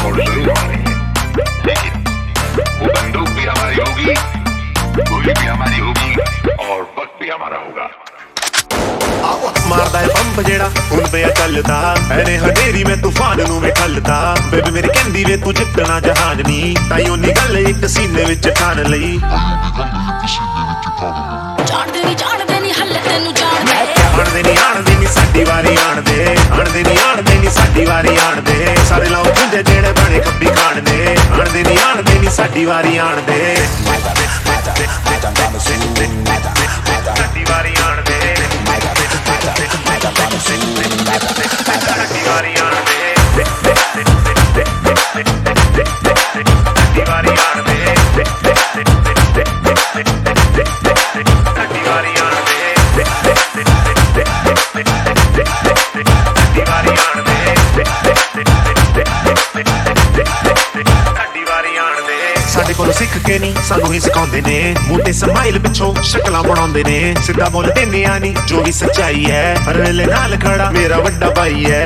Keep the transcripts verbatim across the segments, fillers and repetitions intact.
और जरूर हमारी है, लेकिन वो बंदूक भी हमारी होगी, गोली भी हमारी होगी और वक्त भी हमारा होगा। मारदा है पंप जेड़ा हुण पिया चलदा, ऐने हनेरी मैं तूफान नूं वे ठलदा। बेबी मेरी कहंदी वे तू जितना जहाज नी, ताईं ओनी गल एक सीने विच ठान लई। जाणदे नी जाणदे नी हल्ले तैनू जाणदे, आणदे नी आणदे नी साडी वारी आणदे, आणदे नी आणदे नी साडी वारी आणदे। सारे लाओ खुंजे जेड़े बने खब्बी खान दे, आणदे नी आणदे नी साडी वारी आणदे। साडी वारी आणदे, ਸਾਡੇ ਕੋਲ ਸਿੱਖ ਕੇ ਨਹੀਂ ਸਾਨੂੰ ਹੀ ਸਿਖਾਉਂਦੇ ਨੇ, ਮੂੰਹ ਸਮਾਈਲ ਪਿੱਛੋਂ ਸ਼ਕਲਾਂ ਬਣਾਉਂਦੇ ਨੇ। ਸਿੱਧਾ ਬੋਲ ਦਿੰਦੇ ਆ ਨੀ ਜੋ ਵੀ ਸੱਚਾਈ ਹੈ, ਹਰ ਵੇਲੇ ਨਾਲ ਖੜਾ ਮੇਰਾ ਵੱਡਾ ਭਾਈ ਹੈ।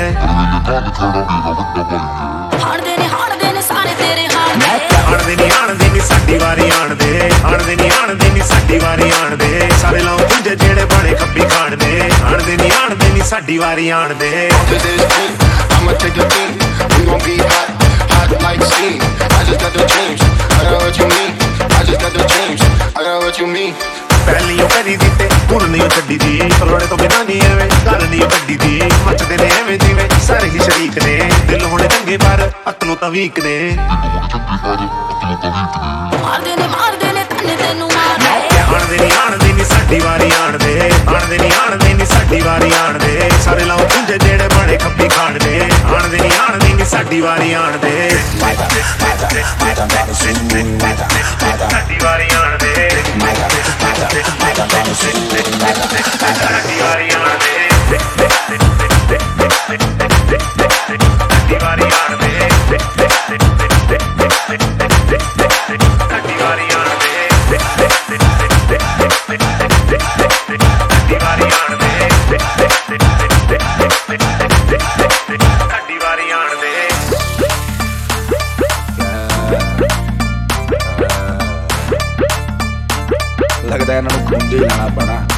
ਹਾਣਦੇ ਨੇ ਹਾਣਦੇ ਨੇ ਸਾਰੇ ਤੇਰੇ ਹਾਣਦੇ, ਆਣਦੇ ਨੀ ਆਣਦੇ ਨੀ ਸਾਡੀ ਵਾਰੀ ਆਣਦੇ, ਆਣਦੇ ਨੀ ਆਣਦੇ ਨੀ ਸਾਡੀ ਵਾਰੀ ਆਣਦੇ। ਸਾਰੇ ਲਾਓ ਪੁੰਜੇ ਜਿਹੜੇ ਬਣੇ ਖੱਬੀ ਖਾਣ ਦੇ, ਆਣਦੇ ਨੀ ਆਣਦੇ ਨੀ ਸਾਡੀ ਵਾਰੀ ਆਣਦੇ। I'ma take the beat, we gon' be hot, hot like steam. I just got the dreams, I know what you mean. I just got the dreams, I know what you mean. ਪਹਿਲੀਓ ਕਰੀ ਦੀ ਤੇ ਹੁਣ ਨਹੀਂ ਛੱਡੀ ਦੀ, ਕਰੋੜੇ ਤੋਂ ਬਿਨਾਂ ਨਹੀਂ ਐਵੇਂ ਗੱਲ ਨਹੀਂ ਕੱਢੀ ਦੀ। ਮੱਚਦੇ ਨੇ ਐਵੇਂ ਜਿਵੇਂ ਸਾਰੇ ਹੀ ਸ਼ਰੀਕ ਨੇ, ਦਿਲ ਹੋਣੇ ਚੰਗੇ ਪਰ ਅਕਲੋਂ ਤਾਂ ਵੀਕ ਨੇ। ਮਾਰਦੇ ਨੇ ਮਾਰਦੇ ਨੇ ਤੰਨੇ ਤੈਨੂੰ ਮਾਰਦੇ, ਆਣਦੇ ਨੀ ਆਣਦੇ ਨੀ ਸਾਡੀ ਵਾਰੀ ਆਣਦੇ, ਆਣਦੇ ਨੀ ਆਣਦੇ ਨੀ ਸਾਡੀ ਵਾਰੀ ਆਣਦੇ। ਸਾਰੇ ਲਾਓ ਪੁੰਜੇ ਜਿਹੜੇ ਬਣੇ ਖੱਬੀ ਖਾਣ ਦੇ, ਆਣਦੇ ਨੀ ਆਣਦੇ ਨੀ ਸਾਡੀ ਵਾਰੀ ਆਣਦੇ। ਸਾਡੀ ਵਾਰੀ ਆਣਦੇ, ਸਾਡੀ ਵਾਰੀ ਆਣਦੇ, ਸਾਡੀ ਵਾਰੀ ਆਣਦੇ, ਸਾਡੀ ਵਾਰੀ ਆਣਦੇ। लगता है इन्होंने खूंजे ही लाना पड़ा।